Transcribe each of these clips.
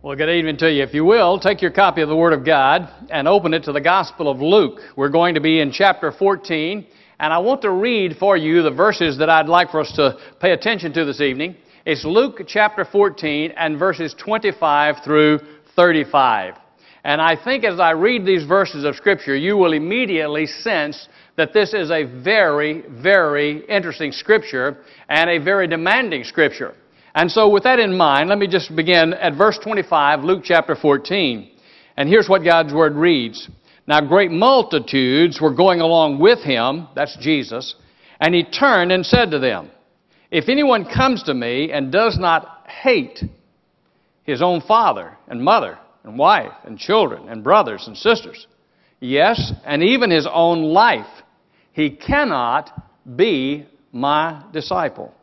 Well, good evening to you. If you will, take your copy of the Word of God and open it to the Gospel of Luke. We're going to be in chapter 14, and I want to read for you the verses that I'd like for us to pay attention to this evening. It's Luke chapter 14 and verses 25 through 35. And I think as I read these verses of Scripture, you will immediately sense that this is a very, very interesting Scripture and a very demanding Scripture. And so with that in mind, let me just begin at verse 25, Luke chapter 14. And here's what God's Word reads. Now great multitudes were going along with him, that's Jesus, and he turned and said to them, if anyone comes to me and does not hate his own father and mother and wife and children and brothers and sisters, yes, and even his own life, he cannot be my disciple.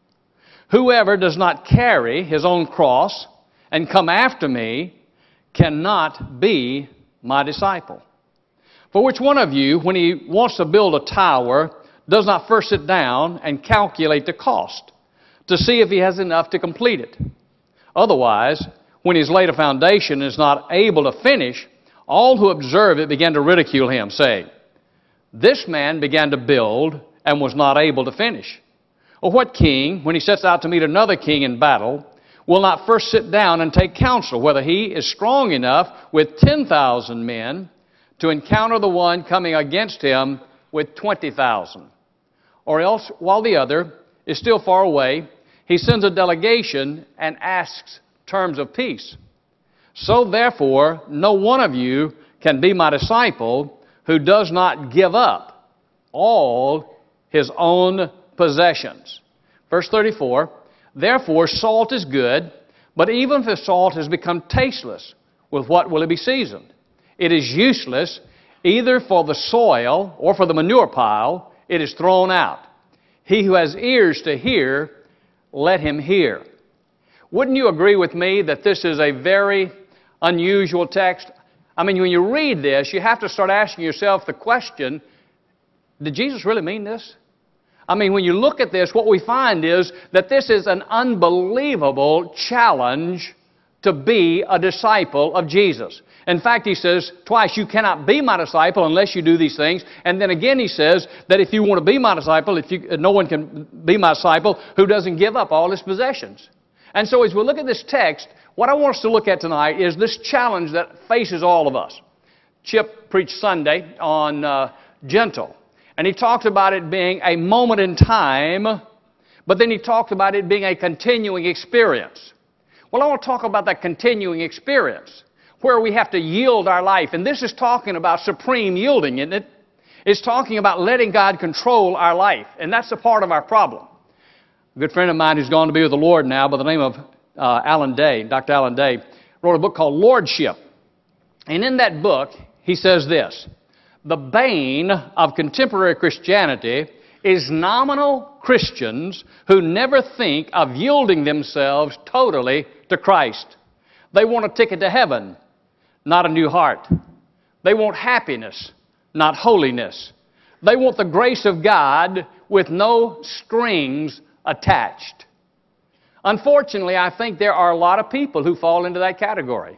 Whoever does not carry his own cross and come after me cannot be my disciple. For which one of you, when he wants to build a tower, does not first sit down and calculate the cost to see if he has enough to complete it? Otherwise, when he's laid a foundation and is not able to finish, all who observe it began to ridicule him, saying, this man began to build and was not able to finish. Or what king, when he sets out to meet another king in battle, will not first sit down and take counsel whether he is strong enough with 10,000 men to encounter the one coming against him with 20,000? Or else, while the other is still far away, he sends a delegation and asks terms of peace. So therefore, no one of you can be my disciple who does not give up all his own possessions. Verse 34, therefore salt is good, but even if the salt has become tasteless, with what will it be seasoned? It is useless either for the soil or for the manure pile. It is thrown out. He who has ears to hear, let him hear. Wouldn't you agree with me that this is a very unusual text? I mean, when you read this, you have to start asking yourself the question, did Jesus really mean this? I mean, when you look at this, what we find is that this is an unbelievable challenge to be a disciple of Jesus. In fact, he says twice, you cannot be my disciple unless you do these things. And then again he says that if you want to be my disciple, no one can be my disciple who doesn't give up all his possessions. And so as we look at this text, what I want us to look at tonight is this challenge that faces all of us. Chip preached Sunday on gentle. And he talked about it being a moment in time, but then he talked about it being a continuing experience. Well, I want to talk about that continuing experience, where we have to yield our life. And this is talking about supreme yielding, isn't it? It's talking about letting God control our life. And that's a part of our problem. A good friend of mine who's gone to be with the Lord now by the name of Alan Day, Dr. Alan Day, wrote a book called Lordship. And in that book, he says this, the bane of contemporary Christianity is nominal Christians who never think of yielding themselves totally to Christ. They want a ticket to heaven, not a new heart. They want happiness, not holiness. They want the grace of God with no strings attached. Unfortunately, I think there are a lot of people who fall into that category.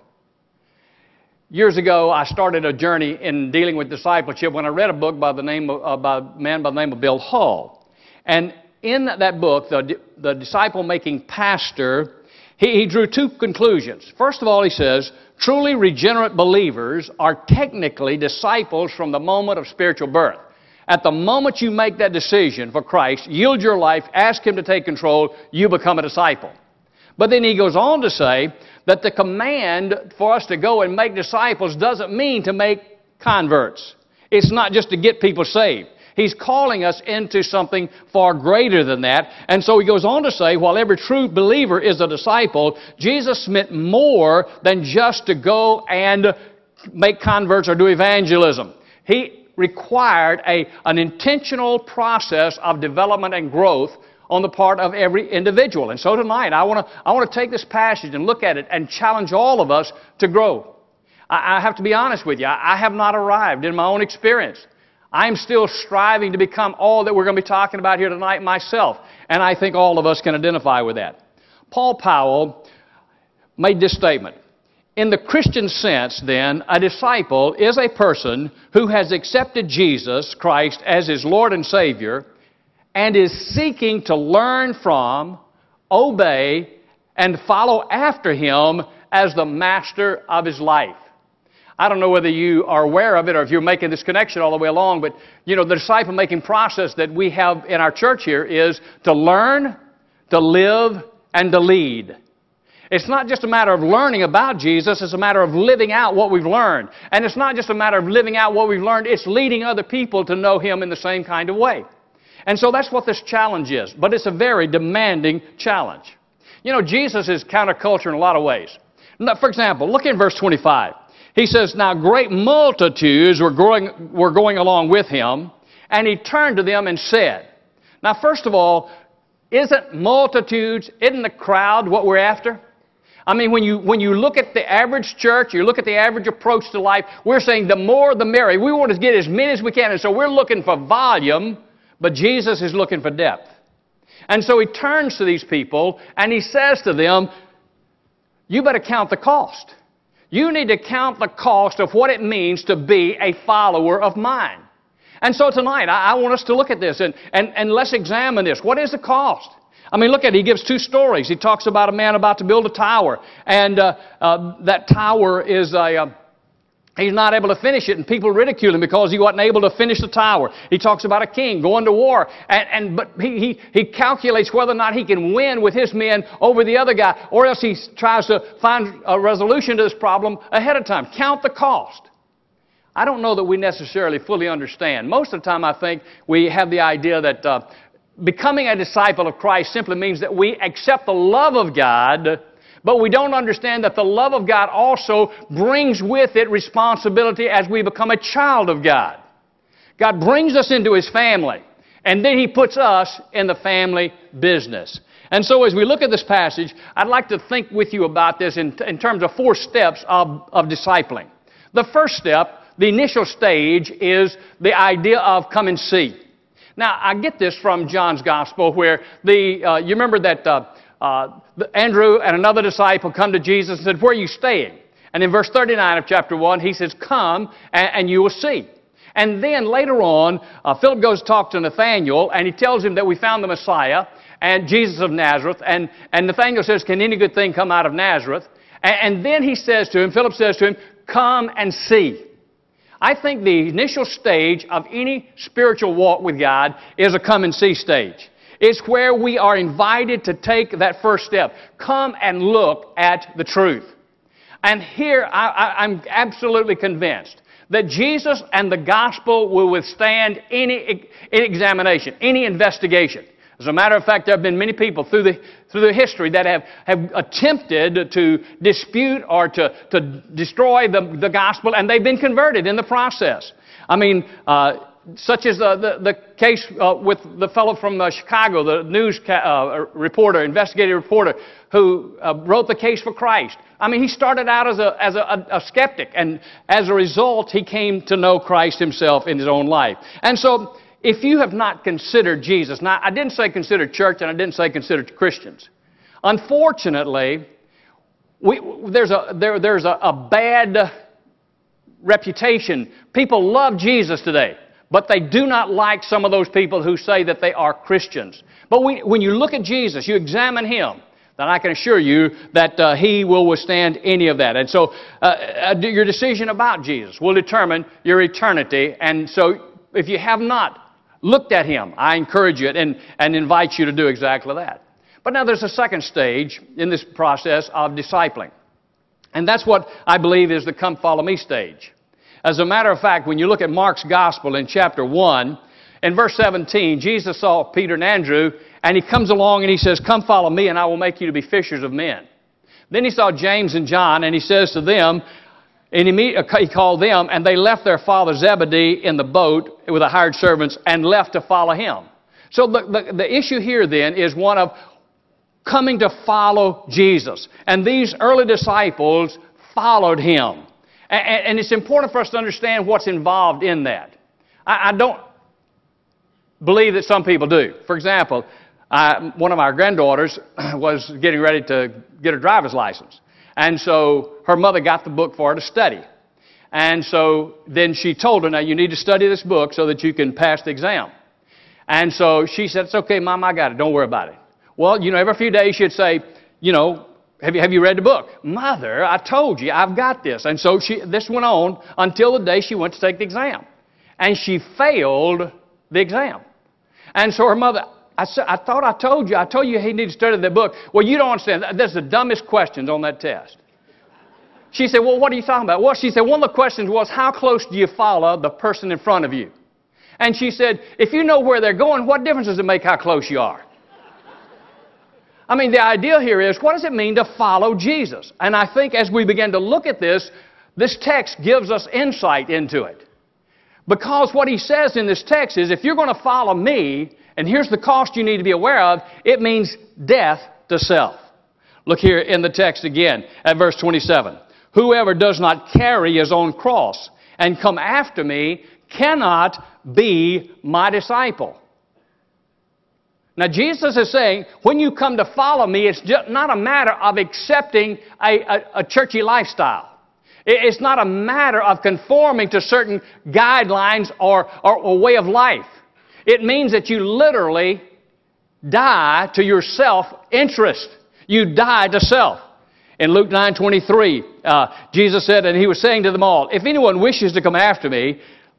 Years ago, I started a journey in dealing with discipleship when I read a book by a man by the name of Bill Hull. And in that book, the disciple-making pastor, he drew two conclusions. First of all, he says, truly regenerate believers are technically disciples from the moment of spiritual birth. At the moment you make that decision for Christ, yield your life, ask Him to take control, you become a disciple. But then he goes on to say that the command for us to go and make disciples doesn't mean to make converts. It's not just to get people saved. He's calling us into something far greater than that. And so he goes on to say, while every true believer is a disciple, Jesus meant more than just to go and make converts or do evangelism. He required an intentional process of development and growth on the part of every individual. And so tonight, I want to take this passage and look at it and challenge all of us to grow. I have to be honest with you. I have not arrived in my own experience. I'm still striving to become all that we're going to be talking about here tonight myself. And I think all of us can identify with that. Paul Powell made this statement. In the Christian sense, then, a disciple is a person who has accepted Jesus Christ as his Lord and Savior and is seeking to learn from, obey, and follow after Him as the master of his life. I don't know whether you are aware of it or if you're making this connection all the way along, but the disciple-making process that we have in our church here is to learn, to live, and to lead. It's not just a matter of learning about Jesus, it's a matter of living out what we've learned. And it's not just a matter of living out what we've learned, it's leading other people to know Him in the same kind of way. And so that's what this challenge is. But it's a very demanding challenge. Jesus is counterculture in a lot of ways. For example, look in verse 25. He says, "Now great multitudes were going along with Him, and He turned to them and said." Now, first of all, isn't the crowd what we're after? I mean, when you look at the average church, you look at the average approach to life, we're saying the more the merrier. We want to get as many as we can, and so we're looking for volume, but Jesus is looking for depth. And so He turns to these people, and He says to them, you better count the cost. You need to count the cost of what it means to be a follower of mine. And so tonight, I want us to look at this, and let's examine this. What is the cost? I mean, look at it. He gives two stories. He talks about a man about to build a tower, and that tower is he's not able to finish it, and people ridicule him because he wasn't able to finish the tower. He talks about a king going to war, but he calculates whether or not he can win with his men over the other guy, or else he tries to find a resolution to this problem ahead of time. Count the cost. I don't know that we necessarily fully understand. Most of the time I think we have the idea that becoming a disciple of Christ simply means that we accept the love of God, but we don't understand that the love of God also brings with it responsibility as we become a child of God. God brings us into His family, and then He puts us in the family business. And so as we look at this passage, I'd like to think with you about this in terms of 4 steps of discipling. The first step, the initial stage, is the idea of come and see. Now, I get this from John's Gospel where you remember that Andrew and another disciple come to Jesus and said, where are you staying? And in verse 39 of chapter 1, he says, come and you will see. And then later on, Philip goes to talk to Nathanael, and he tells him that we found the Messiah, and Jesus of Nazareth. And Nathanael says, can any good thing come out of Nazareth? And then Philip says to him, come and see. I think the initial stage of any spiritual walk with God is a come and see stage. It's where we are invited to take that first step. Come and look at the truth. And here I'm absolutely convinced that Jesus and the gospel will withstand any examination, any investigation. As a matter of fact, there have been many people through the history that have attempted to dispute or to destroy the gospel, and they've been converted in the process. I mean, such as the case with the fellow from Chicago, the news reporter, investigative reporter, who wrote the case for Christ. I mean, he started out as a skeptic, and as a result, he came to know Christ himself in his own life. And so, if you have not considered Jesus, now I didn't say consider church and I didn't say consider Christians. Unfortunately, there's a bad reputation. People love Jesus today, but they do not like some of those people who say that they are Christians. But when you look at Jesus, you examine Him, then I can assure you that He will withstand any of that. And so your decision about Jesus will determine your eternity. And so if you have not looked at Him, I encourage you and invite you to do exactly that. But now there's a second stage in this process of discipling. And that's what I believe is the come follow me stage. As a matter of fact, when you look at Mark's Gospel in chapter 1, in verse 17, Jesus saw Peter and Andrew, and He comes along and He says, come follow me and I will make you to be fishers of men. Then He saw James and John, and He says to them, and He called them, and they left their father Zebedee in the boat with the hired servants and left to follow Him. So the issue here then is one of coming to follow Jesus. And these early disciples followed Him. And it's important for us to understand what's involved in that. I don't believe that some people do. For example, one of our granddaughters was getting ready to get her driver's license. And so her mother got the book for her to study. And so then she told her, now you need to study this book so that you can pass the exam. And so she said, it's okay, Mom, I got it. Don't worry about it. Well, every few days she'd say, have you read the book? Mother, I told you, I've got this. And so this went on until the day she went to take the exam. And she failed the exam. And so her mother, I thought I told you he needed to study the book. Well, you don't understand. That's the dumbest questions on that test. She said, well, what are you talking about? Well, she said, one of the questions was, how close do you follow the person in front of you? And she said, if you know where they're going, what difference does it make how close you are? I mean, the idea here is, what does it mean to follow Jesus? And I think as we begin to look at this text gives us insight into it. Because what he says in this text is, if you're going to follow me, and here's the cost you need to be aware of, it means death to self. Look here in the text again at verse 27. Whoever does not carry his own cross and come after me cannot be my disciple. Now, Jesus is saying, when you come to follow me, it's just not a matter of accepting a churchy lifestyle. It's not a matter of conforming to certain guidelines or a way of life. It means that you literally die to your self-interest. You die to self. In Luke 9:23, Jesus said, and he was saying to them all, if anyone wishes to come after me,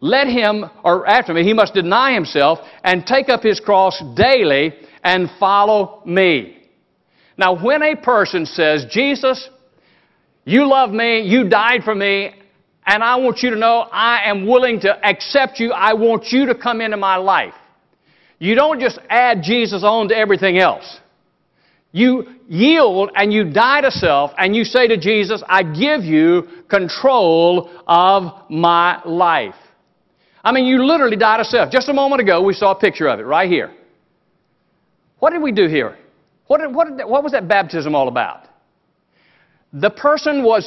he must deny himself and take up his cross daily and follow me. Now, when a person says, Jesus, you love me, you died for me, and I want you to know I am willing to accept you, I want you to come into my life. You don't just add Jesus on to everything else. You yield and you die to self and you say to Jesus, I give you control of my life. I mean, you literally die to self. Just a moment ago, we saw a picture of it right here. What did we do here? What was that baptism all about? The person was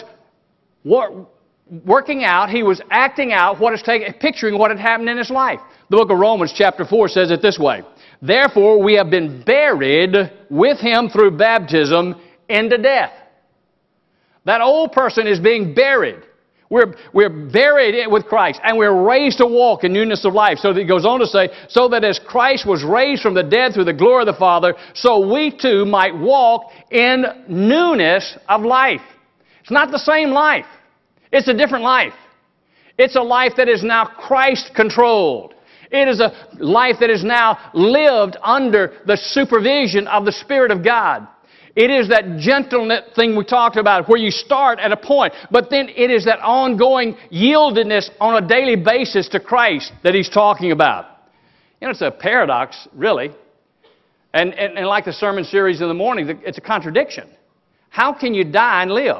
working out, he was acting out picturing what had happened in his life. The book of Romans chapter 4 says it this way. Therefore, we have been buried with him through baptism into death. That old person is being buried. We're buried with Christ, and we're raised to walk in newness of life. So that he goes on to say, so that as Christ was raised from the dead through the glory of the Father, so we too might walk in newness of life. It's not the same life. It's a different life. It's a life that is now Christ-controlled. It is a life that is now lived under the supervision of the Spirit of God. It is that gentleness thing we talked about where you start at a point, but then it is that ongoing yieldedness on a daily basis to Christ that he's talking about. It's a paradox, really. And like the sermon series in the morning, it's a contradiction. How can you die and live?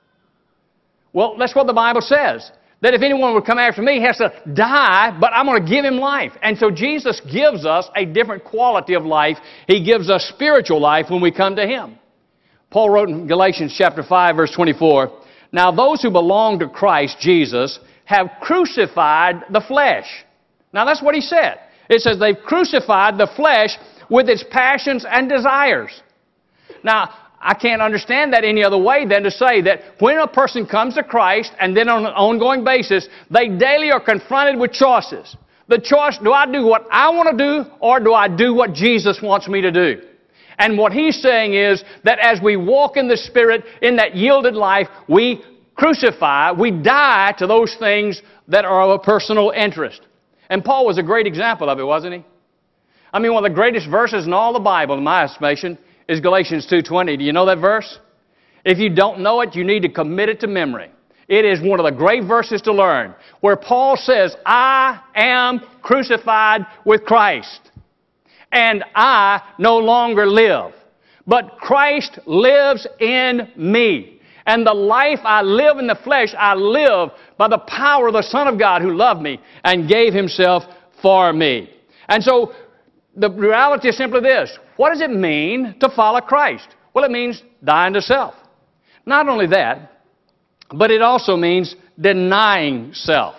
Well, that's what the Bible says. That if anyone would come after me, he has to die, but I'm going to give him life. And so Jesus gives us a different quality of life. He gives us spiritual life when we come to him. Paul wrote in Galatians chapter 5, verse 24, now those who belong to Christ Jesus have crucified the flesh. Now that's what he said. It says they've crucified the flesh with its passions and desires. Now, I can't understand that any other way than to say that when a person comes to Christ and then on an ongoing basis, they daily are confronted with choices. The choice, do I do what I want to do or do I do what Jesus wants me to do? And what he's saying is that as we walk in the Spirit, in that yielded life, we crucify, we die to those things that are of a personal interest. And Paul was a great example of it, wasn't he? I mean, one of the greatest verses in all the Bible, in my estimation, is Galatians 2:20. Do you know that verse? If you don't know it, you need to commit it to memory. It is one of the great verses to learn, where Paul says, I am crucified with Christ, and I no longer live, but Christ lives in me. And the life I live in the flesh, I live by the power of the Son of God who loved me and gave himself for me. And so the reality is simply this. What does it mean to follow Christ? Well, it means dying to self. Not only that, but it also means denying self.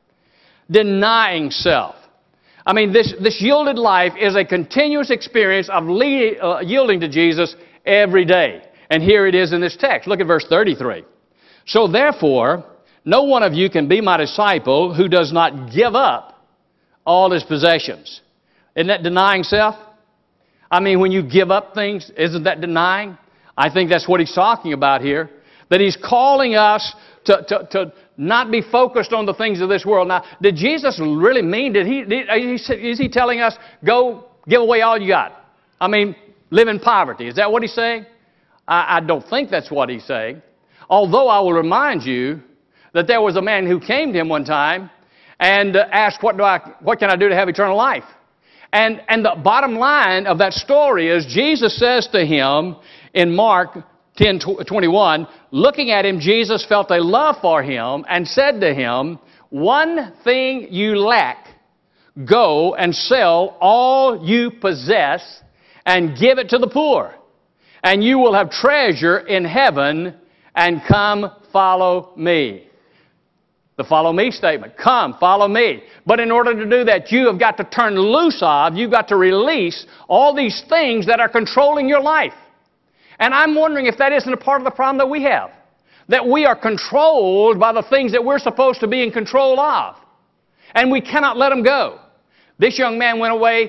Denying self. I mean, this yielded life is a continuous experience of yielding to Jesus every day. And here it is in this text. Look at verse 33. So therefore, no one of you can be my disciple who does not give up all his possessions. Isn't that denying self? I mean, when you give up things, isn't that denying? I think that's what he's talking about here. That he's calling us to not be focused on the things of this world. Now, did Jesus really mean, is he telling us, go give away all you got? I mean, live in poverty. Is that what he's saying? I don't think that's what he's saying. Although I will remind you that there was a man who came to him one time and asked, what can I do to have eternal life? And the bottom line of that story is Jesus says to him in Mark 10:21, looking at him, Jesus felt a love for him and said to him, one thing you lack, go and sell all you possess and give it to the poor, and you will have treasure in heaven, and come follow me. The follow me statement. Come, follow me. But in order to do that, you have got to turn loose of, you've got to release all these things that are controlling your life. And I'm wondering if that isn't a part of the problem that we have. That we are controlled by the things that we're supposed to be in control of. And we cannot let them go. This young man went away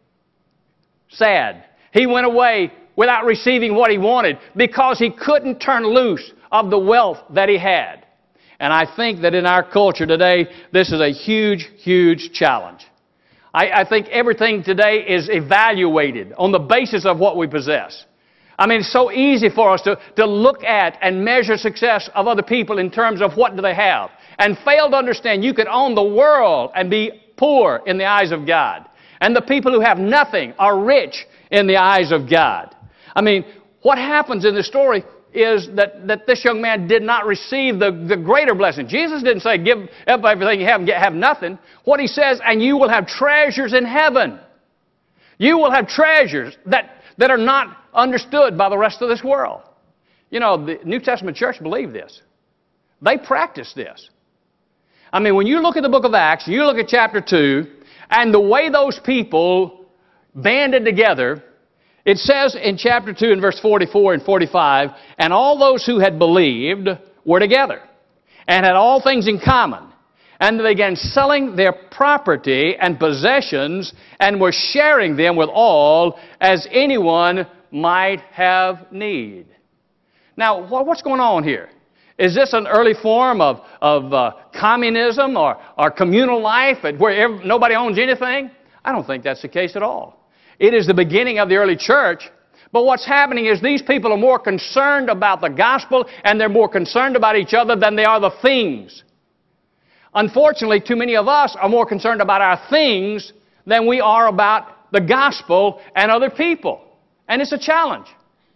sad. He went away without receiving what he wanted because he couldn't turn loose of the wealth that he had. And I think that in our culture today, this is a huge, huge challenge. I think everything today is evaluated on the basis of what we possess. I mean, it's so easy for us to look at and measure success of other people in terms of what do they have, and fail to understand you could own the world and be poor in the eyes of God. And the people who have nothing are rich in the eyes of God. I mean, what happens in this story is that this young man did not receive the greater blessing. Jesus didn't say, give up everything you have and have nothing. What he says, and you will have treasures in heaven. You will have treasures that are not understood by the rest of this world. You know, the New Testament church believed this. They practiced this. I mean, when you look at the book of Acts, you look at chapter 2, and the way those people banded together, it says in chapter 2 in verse 44 and 45, and all those who had believed were together and had all things in common. And they began selling their property and possessions and were sharing them with all as anyone might have need. Now, what's going on here? Is this an early form of communism or communal life where nobody owns anything? I don't think that's the case at all. It is the beginning of the early church. But what's happening is these people are more concerned about the gospel and they're more concerned about each other than they are the things. Unfortunately, too many of us are more concerned about our things than we are about the gospel and other people. And it's a challenge.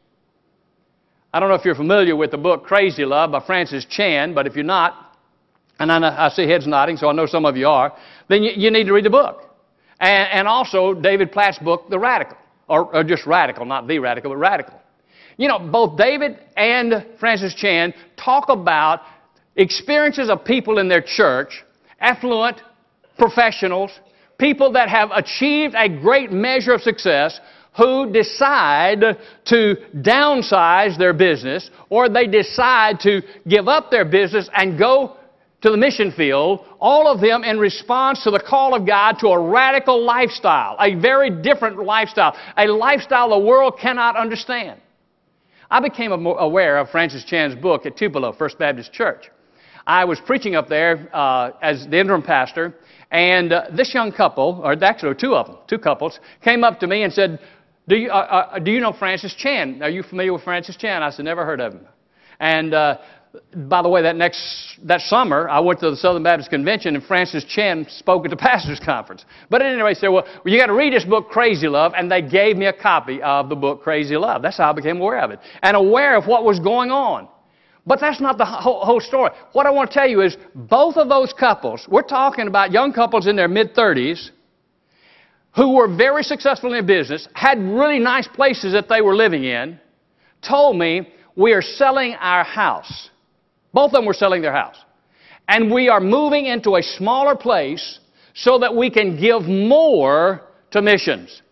I don't know if you're familiar with the book Crazy Love by Francis Chan, but if you're not, and I see heads nodding, so I know some of you are, then you need to read the book. And also David Platt's book, The Radical, or just Radical, not The Radical, but Radical. You know, both David and Francis Chan talk about experiences of people in their church, affluent professionals, people that have achieved a great measure of success, who decide to downsize their business, or they decide to give up their business and go to the mission field, all of them in response to the call of God to a radical lifestyle, a very different lifestyle, a lifestyle the world cannot understand. I became aware of Francis Chan's book at Tupelo First Baptist Church. I was preaching up there as the interim pastor, and this young couple, or actually two couples, came up to me and said, do you know Francis Chan? Are you familiar with Francis Chan? I said, never heard of him. And by the way, that summer, I went to the Southern Baptist Convention, and Francis Chan spoke at the Pastors Conference. But anyway, they said, well, you got to read this book, Crazy Love, and they gave me a copy of the book, Crazy Love. That's how I became aware of it, and aware of what was going on. But that's not the whole story. What I want to tell you is both of those couples, we're talking about young couples in their mid-30s, who were very successful in their business, had really nice places that they were living in, told me, we are selling our house. Both of them were selling their house. And we are moving into a smaller place so that we can give more to missions.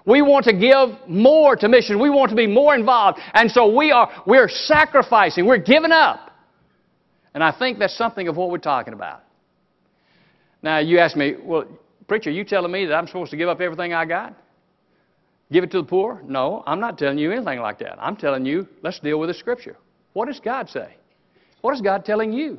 We want to give more to missions. We want to be more involved. And so we're sacrificing. We're giving up. And I think that's something of what we're talking about. Now, you ask me, well, preacher, you telling me that I'm supposed to give up everything I got? Give it to the poor? No, I'm not telling you anything like that. I'm telling you, let's deal with the Scripture. What does God say? What is God telling you?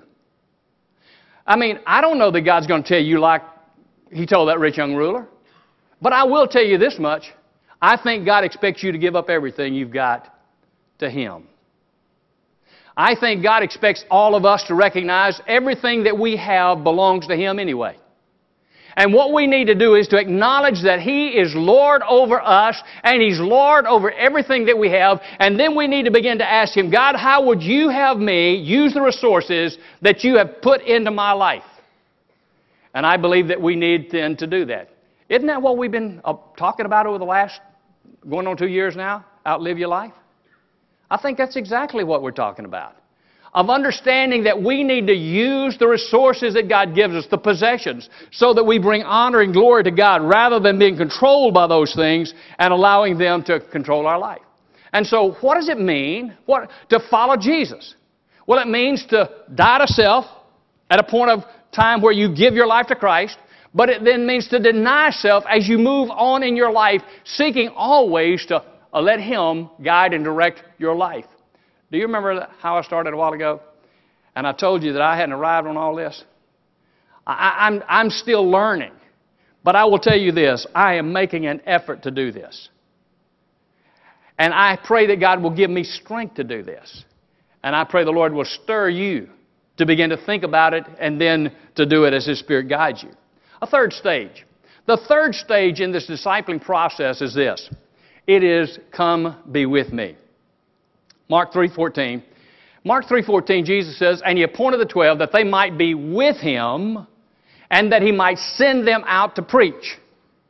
I mean, I don't know that God's going to tell you like He told that rich young ruler. But I will tell you this much. I think God expects you to give up everything you've got to Him. I think God expects all of us to recognize everything that we have belongs to Him anyway. And what we need to do is to acknowledge that He is Lord over us and He's Lord over everything that we have. And then we need to begin to ask Him, God, how would you have me use the resources that you have put into my life? And I believe that we need then to do that. Isn't that what we've been talking about over the last, going on 2 years now? Outlive your life? I think that's exactly what we're talking about. Of understanding that we need to use the resources that God gives us, the possessions, so that we bring honor and glory to God rather than being controlled by those things and allowing them to control our life. And so what does it mean to follow Jesus? Well, it means to die to self at a point of time where you give your life to Christ, but it then means to deny self as you move on in your life, seeking always to let Him guide and direct your life. Do you remember how I started a while ago? And I told you that I hadn't arrived on all this? I'm still learning. But I will tell you this, I am making an effort to do this. And I pray that God will give me strength to do this. And I pray the Lord will stir you to begin to think about it and then to do it as His Spirit guides you. A third stage. The third stage in this discipling process is this. It is, come be with me. Mark 3:14. Mark 3:14, Jesus says, and He appointed the 12 that they might be with Him and that He might send them out to preach.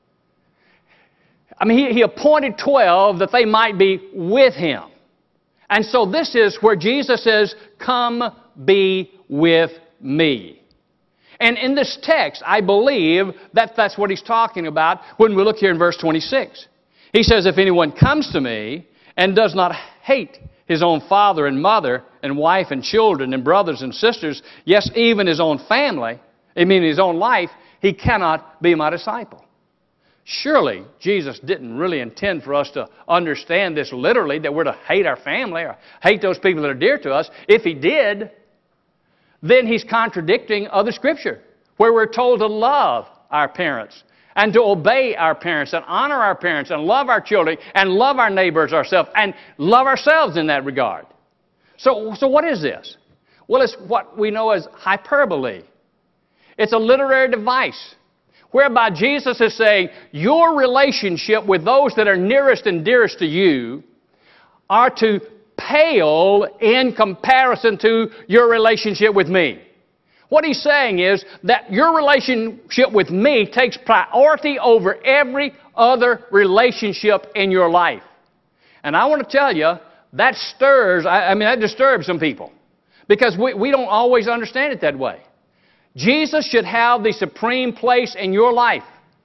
I mean, He appointed 12 that they might be with Him. And so this is where Jesus says, come be with me. And in this text, I believe that that's what He's talking about when we look here in verse 26. He says, if anyone comes to me and does not hate his own father and mother and wife and children and brothers and sisters, yes, even his own family, his own life, he cannot be my disciple. Surely, Jesus didn't really intend for us to understand this literally, that we're to hate our family or hate those people that are dear to us. If He did, then He's contradicting other Scripture, where we're told to love our parents and to obey our parents and honor our parents and love our children and love our neighbors ourselves and love ourselves in that regard. So what is this? Well, it's what we know as hyperbole. It's a literary device whereby Jesus is saying your relationship with those that are nearest and dearest to you are to pale in comparison to your relationship with me. What He's saying is that your relationship with me takes priority over every other relationship in your life. And I want to tell you, that that disturbs some people. Because we don't always understand it that way. Jesus should have the supreme place in your life.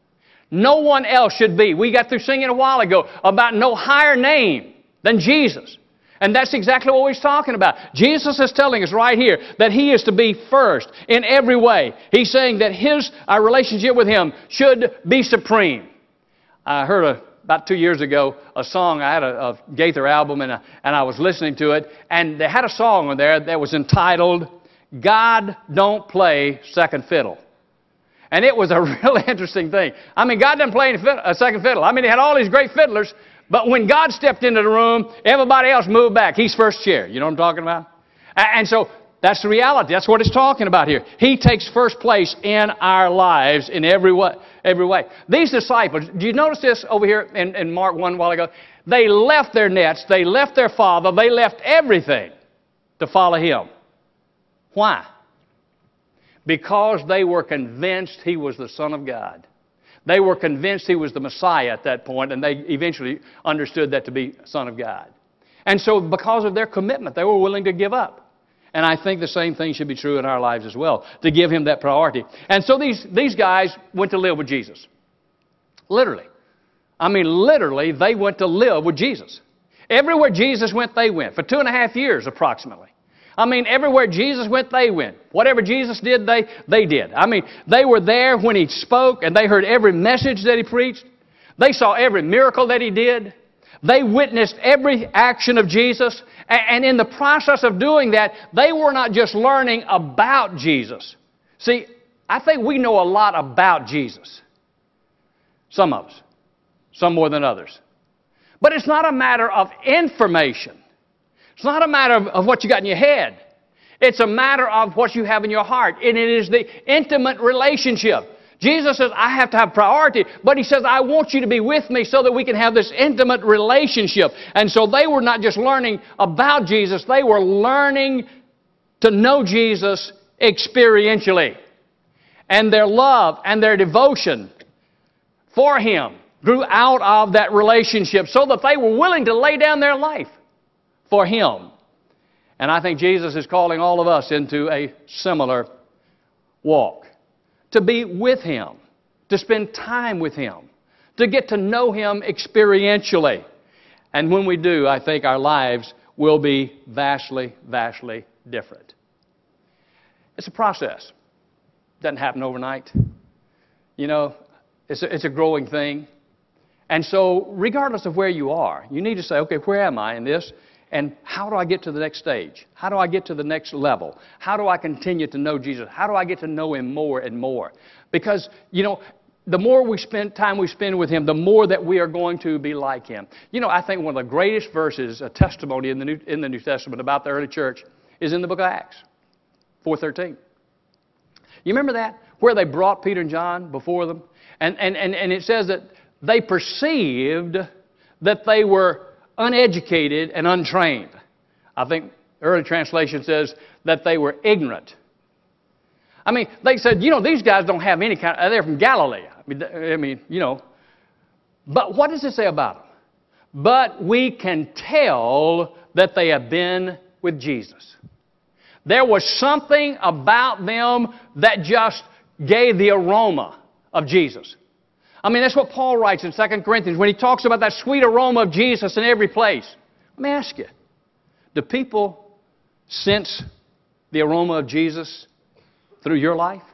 No one else should be. We got through singing a while ago about no higher name than Jesus. And that's exactly what He's talking about. Jesus is telling us right here that He is to be first in every way. He's saying that our relationship with Him should be supreme. I heard about 2 years ago a song. I had a Gaither album and I was listening to it. And they had a song on there that was entitled, God Don't Play Second Fiddle. And it was a really interesting thing. I mean, God doesn't play a second fiddle. I mean, He had all these great fiddlers. But when God stepped into the room, everybody else moved back. He's first chair. You know what I'm talking about? And so that's the reality. That's what it's talking about here. He takes first place in our lives in every way. These disciples, do you notice this over here in Mark 1 a while ago? They left their nets. They left their father. They left everything to follow Him. Why? Because they were convinced He was the Son of God. They were convinced He was the Messiah at that point, and they eventually understood that to be Son of God. And so because of their commitment, they were willing to give up. And I think the same thing should be true in our lives as well, to give Him that priority. And so these guys went to live with Jesus. Literally. I mean, literally, they went to live with Jesus. Everywhere Jesus went, they went. For 2.5 years, approximately. I mean, everywhere Jesus went, they went. Whatever Jesus did, they did. I mean, they were there when He spoke, and they heard every message that He preached. They saw every miracle that He did. They witnessed every action of Jesus. And in the process of doing that, they were not just learning about Jesus. See, I think we know a lot about Jesus. Some of us. Some more than others. But it's not a matter of information. It's not a matter of what you got in your head. It's a matter of what you have in your heart. And it is the intimate relationship. Jesus says, I have to have priority, but He says, I want you to be with me so that we can have this intimate relationship. And so they were not just learning about Jesus, they were learning to know Jesus experientially. And their love and their devotion for Him grew out of that relationship so that they were willing to lay down their life for Him. And I think Jesus is calling all of us into a similar walk. To be with Him, to spend time with Him, to get to know Him experientially. And when we do, I think our lives will be vastly, vastly different. It's a process. It doesn't happen overnight. You know, it's a growing thing. And so, regardless of where you are, you need to say, okay, where am I in this? And how do I get to the next stage? How do I get to the next level? How do I continue to know Jesus? How do I get to know Him more and more? Because, you know, the more time we spend with Him, the more that we are going to be like Him. You know, I think one of the greatest verses, a testimony in the New Testament about the early church is in the book of Acts, 4:13. You remember that? Where they brought Peter and John before them? And it says that they perceived that they were uneducated and untrained. I think early translation says that they were ignorant. I mean, they said, you know, these guys don't have any kind they're from Galilee. I mean, you know. But what does it say about them? But we can tell that they have been with Jesus. There was something about them that just gave the aroma of Jesus. I mean, that's what Paul writes in 2 Corinthians when he talks about that sweet aroma of Jesus in every place. Let me ask you, do people sense the aroma of Jesus through your life?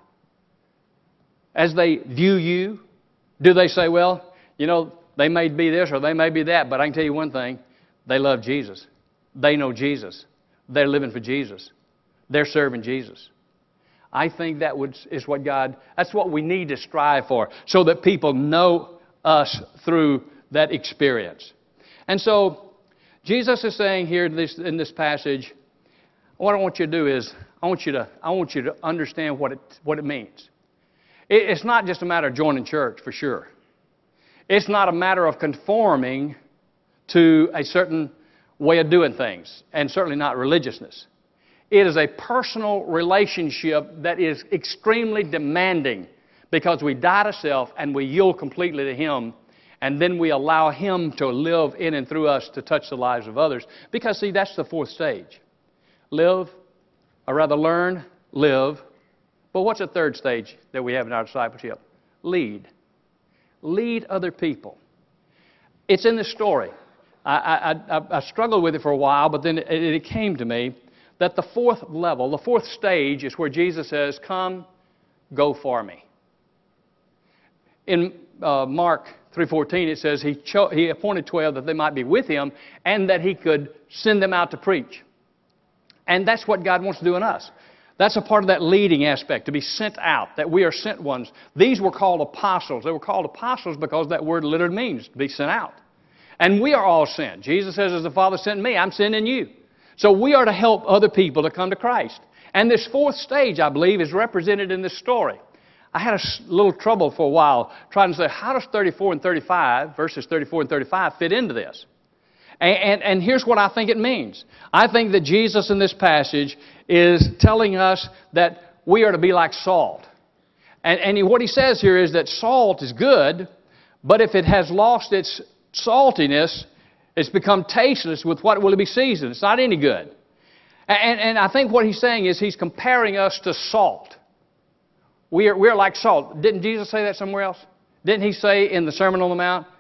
As they view you, do they say, well, you know, they may be this or they may be that, but I can tell you one thing, they love Jesus. They know Jesus. They're living for Jesus. They're serving Jesus. I think is what that's what we need to strive for, so that people know us through that experience. And so, Jesus is saying here in this passage, what I want you to do is, I want you to understand what it means. It's not just a matter of joining church, for sure. It's not a matter of conforming to a certain way of doing things, and certainly not religiousness. It is a personal relationship that is extremely demanding because we die to self and we yield completely to Him, and then we allow Him to live in and through us to touch the lives of others. Because, see, that's the fourth stage. Live, or rather learn, live. But what's the third stage that we have in our discipleship? Lead. Lead other people. It's in this story. I struggled with it for a while, but then it came to me that the fourth level, the fourth stage, is where Jesus says, come, go for me. In Mark 3:14, it says he appointed 12 that they might be with Him and that He could send them out to preach. And that's what God wants to do in us. That's a part of that leading aspect, to be sent out, that we are sent ones. These were called apostles. They were called apostles because that word literally means to be sent out. And we are all sent. Jesus says, as the Father sent me, I'm sending you. So we are to help other people to come to Christ. And this fourth stage, I believe, is represented in this story. I had a little trouble for a while trying to say, how does 34 and 35, verses 34 and 35, fit into this? And here's what I think it means. I think that Jesus in this passage is telling us that we are to be like salt. And what He says here is that salt is good, but if it has lost its saltiness, it's become tasteless. With what will it be seasoned? It's not any good. And I think what He's saying is He's comparing us to salt. We're like salt. Didn't Jesus say that somewhere else? Didn't He say in the Sermon on the Mount,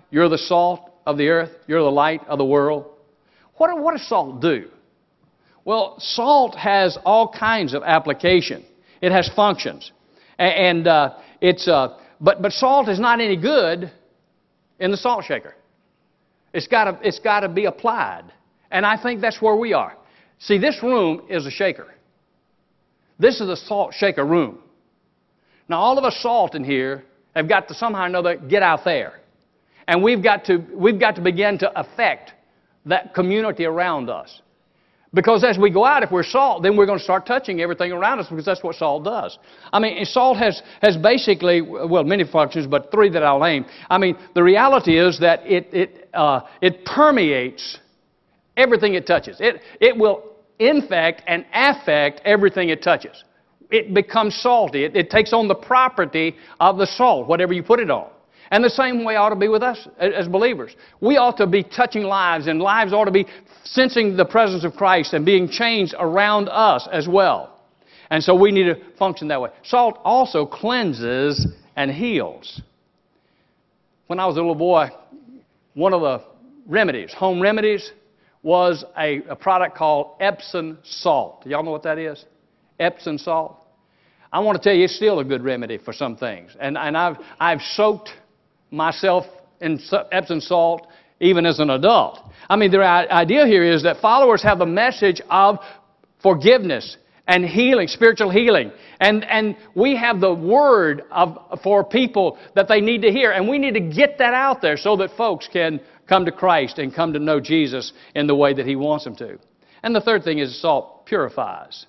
You're the salt of the earth. You're the light of the world. What does salt do? Well, salt has all kinds of application. It has functions. But salt is not any good in the salt shaker. It's got to be applied. And I think that's where we are. See, this room is a shaker. This is a salt shaker room. Now, all of us salt in here have got to somehow or another get out there. And we've got to begin to affect that community around us. Because as we go out, if we're salt, then we're going to start touching everything around us because that's what salt does. I mean, salt has basically, well, many functions, but three that I'll name. I mean, the reality is that it permeates everything it touches. It will infect and affect everything it touches. It becomes salty. It takes on the property of the salt, whatever you put it on. And the same way ought to be with us as believers. We ought to be touching lives, and lives ought to be sensing the presence of Christ and being changed around us as well. And so we need to function that way. Salt also cleanses and heals. When I was a little boy, one of the remedies, home remedies, was a product called Epsom salt. Y'all know what that is? Epsom salt. I want to tell you, it's still a good remedy for some things. And I've soaked myself in Epsom salt even as an adult. I mean, the idea here is that followers have the message of forgiveness and healing, spiritual healing. And we have the word for people that they need to hear. And we need to get that out there so that folks can come to Christ and come to know Jesus in the way that He wants them to. And the third thing is salt purifies.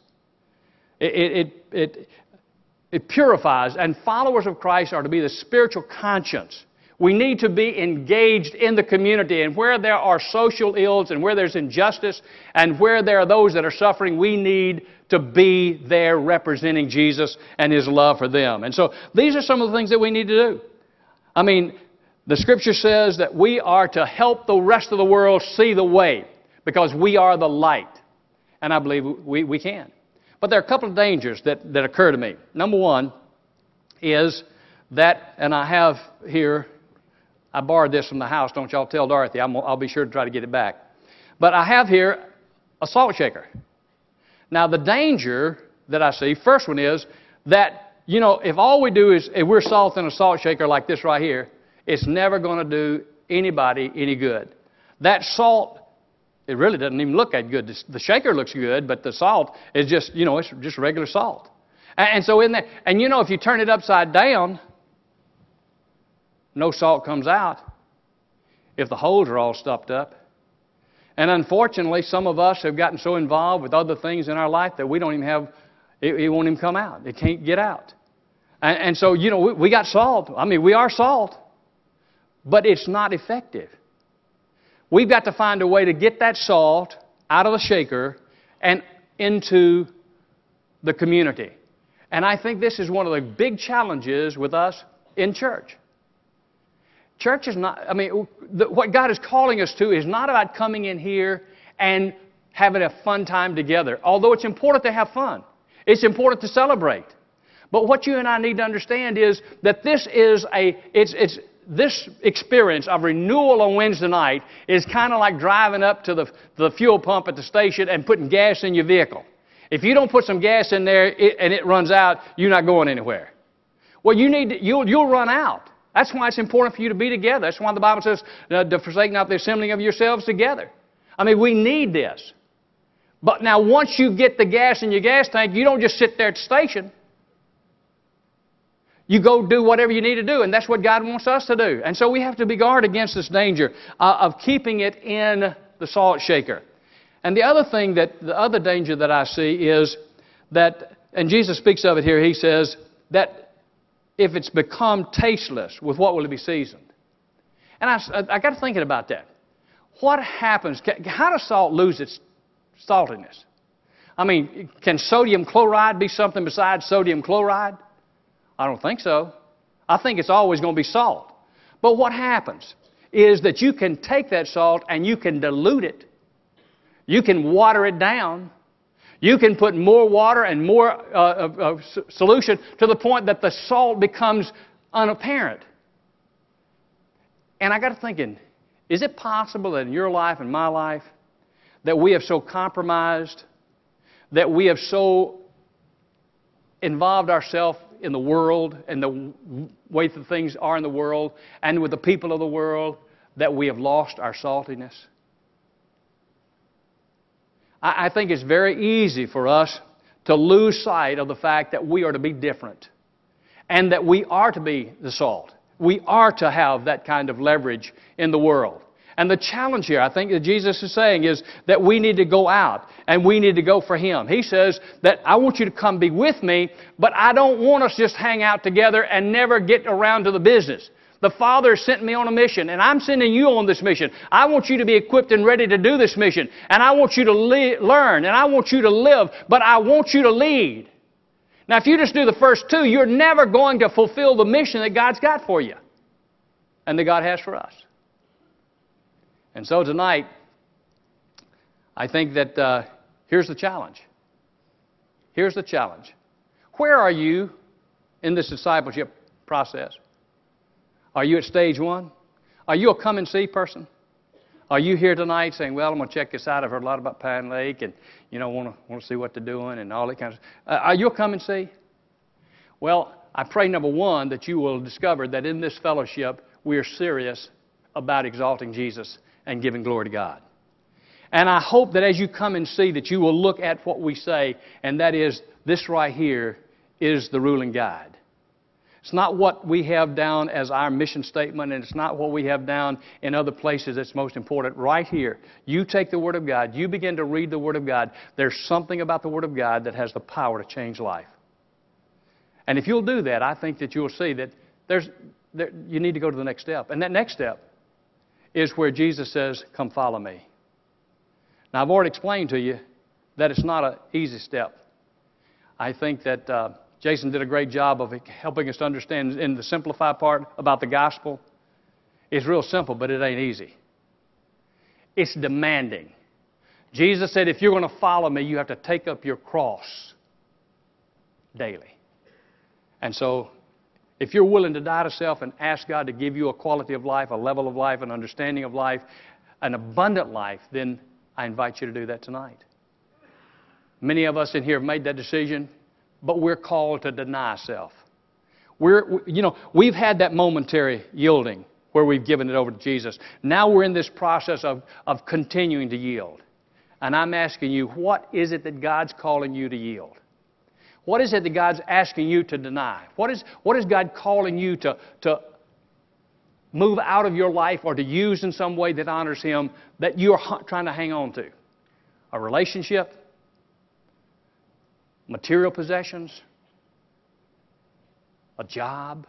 It purifies, and followers of Christ are to be the spiritual conscience. We need to be engaged in the community, and where there are social ills and where there's injustice and where there are those that are suffering, we need to be there representing Jesus and His love for them. And so these are some of the things that we need to do. I mean, the Scripture says that we are to help the rest of the world see the way because we are the light. And I believe we can. But there are a couple of dangers that occur to me. Number one is that, and I have here, I borrowed this from the house. Don't y'all tell Dorothy. I'll be sure to try to get it back. But I have here a salt shaker. Now, the danger that I see, first one is that, you know, if all we do is, if we're salting a salt shaker like this right here, it's never going to do anybody any good. That salt, it really doesn't even look that good. The shaker looks good, but the salt is just, you know, it's just regular salt. And so in that, and you know, if you turn it upside down, no salt comes out if the holes are all stopped up. And unfortunately, some of us have gotten so involved with other things in our life that we don't even have, it won't even come out. It can't get out. And so, you know, we got salt. I mean, we are salt, but it's not effective. We've got to find a way to get that salt out of the shaker and into the community. And I think this is one of the big challenges with us in church. Church is not, I mean, what God is calling us to is not about coming in here and having a fun time together. Although it's important to have fun. It's important to celebrate. But what you and I need to understand is that this is this experience of renewal on Wednesday night is kind of like driving up to the fuel pump at the station and putting gas in your vehicle. If you don't put some gas in there and it runs out, you're not going anywhere. Well, you'll run out. That's why it's important for you to be together. That's why the Bible says to forsake not the assembling of yourselves together. I mean, we need this. But now once you get the gas in your gas tank, you don't just sit there at the station. You go do whatever you need to do, and that's what God wants us to do. And so we have to be guarded against this danger of keeping it in the salt shaker. And the other danger that I see is that, and Jesus speaks of it here, He says that if it's become tasteless, with what will it be seasoned? And I got thinking about that. What happens? How does salt lose its saltiness? I mean, can sodium chloride be something besides sodium chloride? I don't think so. I think it's always going to be salt. But what happens is that you can take that salt and you can dilute it. You can water it down. You can put more water and more solution to the point that the salt becomes unapparent. And I got to thinking, is it possible that in your life and my life that we have so compromised, that we have so involved ourselves in the world and the way that things are in the world and with the people of the world that we have lost our saltiness? I think it's very easy for us to lose sight of the fact that we are to be different and that we are to be the salt. We are to have that kind of leverage in the world. And the challenge here, I think, that Jesus is saying is that we need to go out and we need to go for Him. He says that I want you to come be with me, but I don't want us just hang out together and never get around to the business. The Father sent me on a mission, and I'm sending you on this mission. I want you to be equipped and ready to do this mission. And I want you to learn, and I want you to live, but I want you to lead. Now, if you just do the first two, you're never going to fulfill the mission that God's got for you and that God has for us. And so tonight, I think that here's the challenge. Here's the challenge. Where are you in this discipleship process? Are you at stage one? Are you a come and see person? Are you here tonight saying, well, I'm going to check this out. I've heard a lot about Pine Lake and, want to see what they're doing and all that kind of stuff. Are you a come and see? Well, I pray, number one, that you will discover that in this fellowship, we are serious about exalting Jesus and giving glory to God. And I hope that as you come and see that you will look at what we say, and that is, this right here is the ruling guide. It's not what we have down as our mission statement, and it's not what we have down in other places that's most important. Right here, you take the Word of God, you begin to read the Word of God. There's something about the Word of God that has the power to change life. And if you'll do that, I think that you'll see that you need to go to the next step. And that next step is where Jesus says, come follow me. Now, I've already explained to you that it's not an easy step. I think that Jason did a great job of helping us to understand in the simplified part about the gospel. It's real simple, but it ain't easy. It's demanding. Jesus said, if you're going to follow me, you have to take up your cross daily. And so, if you're willing to die to self and ask God to give you a quality of life, a level of life, an understanding of life, an abundant life, then I invite you to do that tonight. Many of us in here have made that decision, but we're called to deny self. We've had that momentary yielding where we've given it over to Jesus. Now we're in this process of continuing to yield. And I'm asking you, what is it that God's calling you to yield? What is it that God's asking you to deny? What is God calling you to move out of your life or to use in some way that honors Him that you're trying to hang on to? A relationship? Material possessions? A job?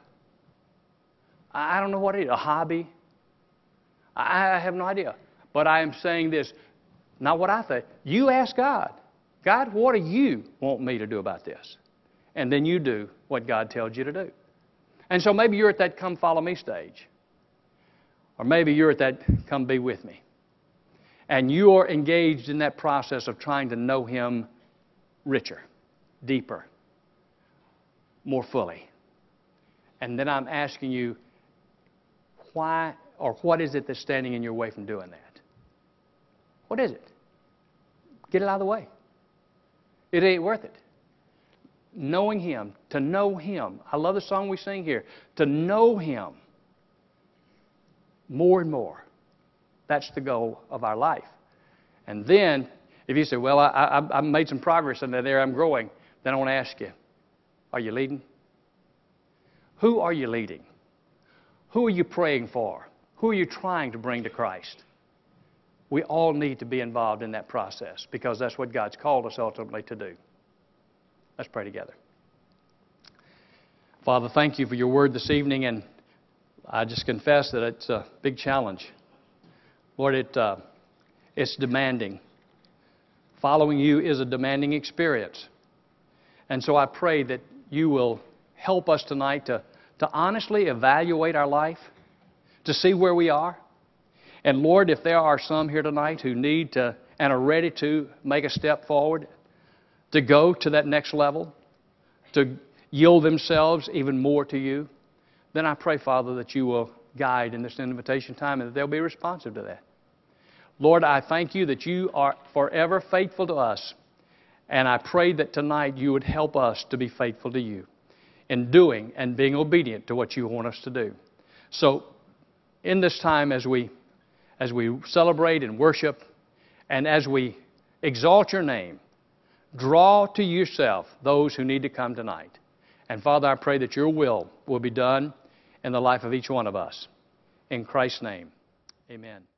I don't know what it is. A hobby? I have no idea. But I am saying this, not what I think. You ask God. God, what do you want me to do about this? And then you do what God tells you to do. And so maybe you're at that come follow me stage. Or maybe you're at that come be with me. And you're engaged in that process of trying to know Him richer, deeper, more fully. And then I'm asking you, why or what is it that's standing in your way from doing that? What is it? Get it out of the way. It ain't worth it. Knowing Him, to know Him. I love the song we sing here. To know Him more and more. That's the goal of our life. And then, if you say, well, I've made some progress in that area, I'm growing, then I want to ask you, are you leading? Who are you leading? Who are you praying for? Who are you trying to bring to Christ? We all need to be involved in that process because that's what God's called us ultimately to do. Let's pray together. Father, thank you for your word this evening, and I just confess that it's a big challenge. Lord, it's demanding. Following you is a demanding experience. And so I pray that you will help us tonight to honestly evaluate our life, to see where we are. And Lord, if there are some here tonight who need to and are ready to make a step forward, to go to that next level, to yield themselves even more to you, then I pray, Father, that you will guide in this invitation time, and that they'll be responsive to that. Lord, I thank you that you are forever faithful to us, and I pray that tonight you would help us to be faithful to you in doing and being obedient to what you want us to do. So, in this time as we celebrate and worship, and as we exalt your name, draw to yourself those who need to come tonight. And Father, I pray that your will be done in the life of each one of us. In Christ's name, amen.